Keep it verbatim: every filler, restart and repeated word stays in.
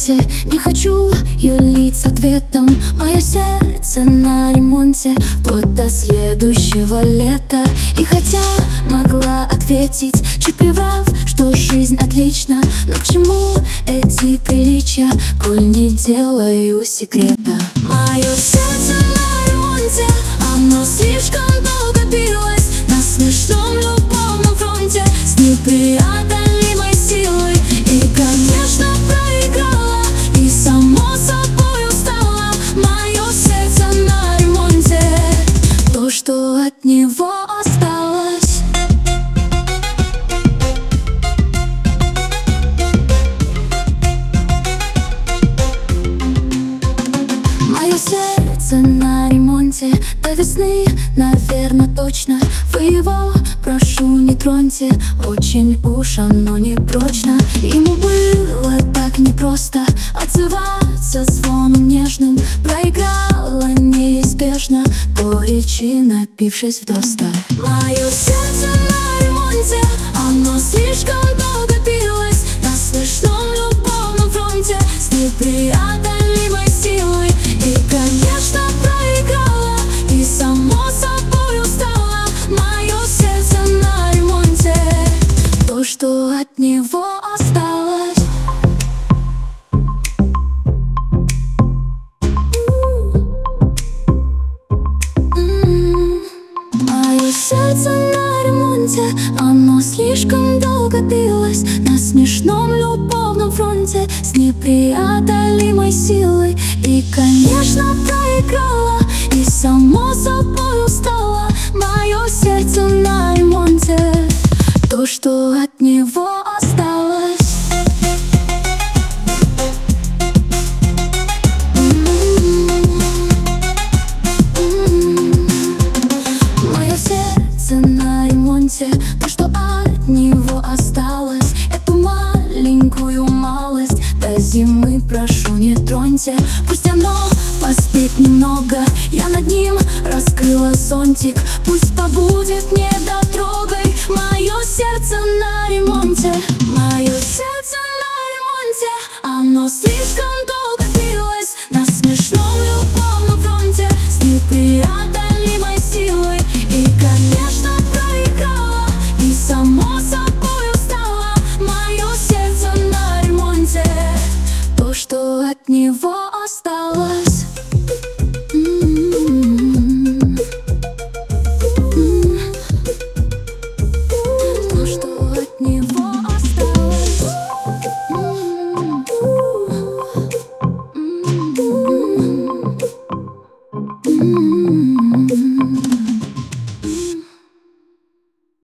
ремонте. Не хочу юлить с ответом. Мое сердце на ремонте вот до следующего лета. И хотя могла ответить, чуть приврав, что жизнь отлична, но к чему эти приличия, коль не делаю секрета? Мое сердце на ремонте, оно слишком долго билось на смешном любовном фронте с непреодолимой силой. И, конечно, проиграла, и само собой устала. Мое сердце на ремонте, то, что от него осталось. Мое сердце на ремонте до весны, наверное, точно. Вы его, прошу, не троньте, очень уж оно не прочно. Ему было так непросто отзываться звоном нежным. Проиграла неизбежно, горечи напившись вдосталь. Мое сердце на ремонте, оно слишком долго билось на смешном любовном фронте с непреодолимой силой. И, конечно, проиграла, и само собой устала. Мое сердце на ремонте, то, что от него осталось. Мое сердце на ремонте, оно слишком долго билось на смешном любовном фронте с непреодолимой силой. И, конечно, проиграла, и само собой устала. Мое сердце на ремонте, то, что от него осталось. Мое сердце на ремонте, то, что от него осталось. Эту маленькую малость до зимы, прошу, не троньте. Пусть оно поспит немного, я над ним раскрыла зонтик. Пусть побудет недотрогой. Мое сердце на ремонте, мое сердце на ремонте, оно слишком долго